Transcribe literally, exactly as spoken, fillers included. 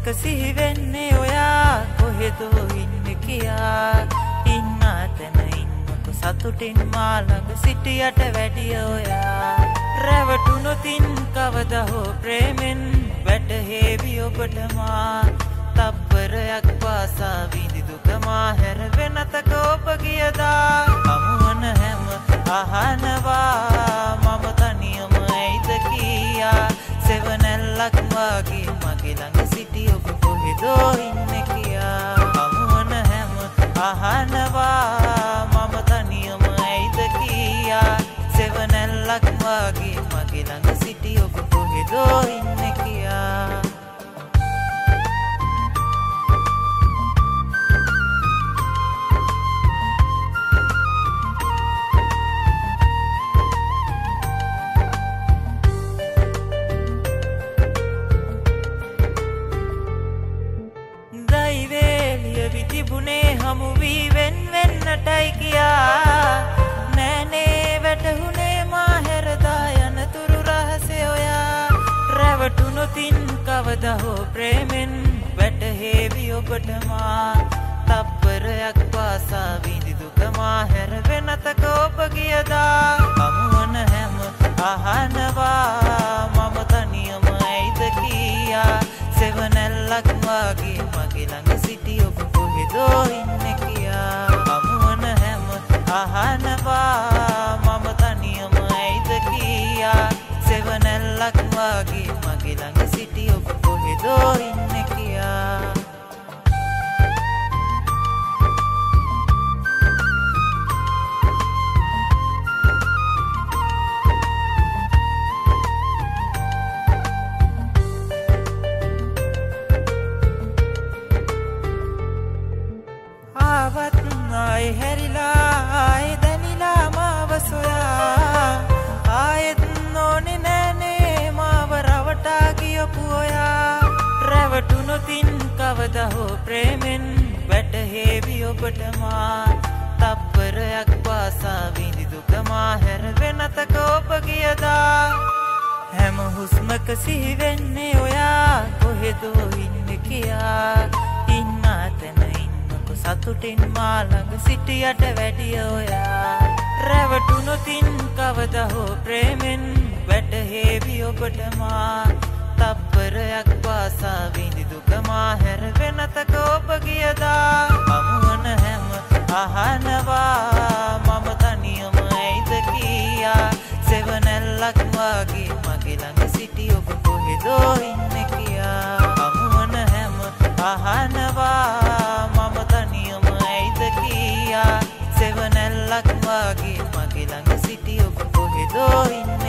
හුස්මක සිහි වෙන්නේ ඔයා කොහෙදෝ ඉන්නේ කියා ඉන්න තැන ඉන්නකො සතුටින් මා ළඟ සිටියට වැඩිය ඔයා රැවටුනොතින් කවදා හෝ ප්‍රේමෙන් වැටහෙවි ඔබට මා තප්පරයක් පාසා විඳි දුක මා හැර වෙනතක ඔබ ගියදා අමුවන හැම අහනවා මම තනියම ඇයිද කියා සෙවණැල්ලක් වගේ මගේ ළඟ සිටි ඔබ කොහෙදෝ ඉන්නේ කියා අමුවන හැම අහනවා මම තනියම ඇයිද කියා සෙවණැල්ලක් වගේ මගේ ළඟ සිටි ඔබ කොහෙදෝ ඉන්නේ කියා තිබුණේ හමු වී වෙන් වෙන්නටයි කියා නෑනේ වැටහුණේ මා හැරදා යන තුරු රහසය ඔයා රැවටුනොතින් කවදා හෝ ප්‍රේමෙන් වැටහෙවි ඔබට මා තප්පරයක් පාසා විඳි දුක මා හැර වෙනතක ඔබ ගියදා අමුවන හැම අහනවා මම තනියම ඇයිද කියා සෙවණැල්ලක් වගේ මගේ ළඟ සිටි ඔබ කොහෙදෝ ඉන්නේ කියා අමුවන හැම අහනවා මම තනියම ඇයිද කියා සෙවණැල්ලක් වගේ මගේ ළඟ සිටි ඔබ කොහෙදෝ ඉන්නේ කියා ආවත් ආයේ හැරිලා ආයේ දැනිලා මාව සොයා ආයෙත් නොනේ නෑනේ මාව රවටා ගියපු ඔයා රැවටුනොතින් කවදා හෝ ප්‍රේමෙන් වැටහෙවි ඔබට මා තප්පරයක් පාසා විඳි දුක මා හැර වෙනතක ඔබ ගියදා හැම හුස්මක සිහි වෙන්නේ ඔයා කොහෙදෝ ඉන්නේ කියා ඉන්න තැන සතුටින් මා ළඟ සිටියට වැඩිය ඔයා රැවටුනොතින් කවදා හෝ ප්‍රේමෙන් වැටහෙවි ඔබට මා තප්පරයක් පාසා විඳි දුක මා හැර වෙනතක ඔබ ගියදා අමුවන හැම අහනවා මම තනියම ඇයිද කියා සෙවණැල්ලක් වගේ මගේ ළඟ සිටි ඔබ කොහෙදෝ ඉන්නේ කියා අමුවන හැම අහනවා මම තනියම ඇයිද කියා සෙවණැල්ලක් වගේ මගේ ළඟ සිටි ඔබ කොහෙදෝ ඉන්නේ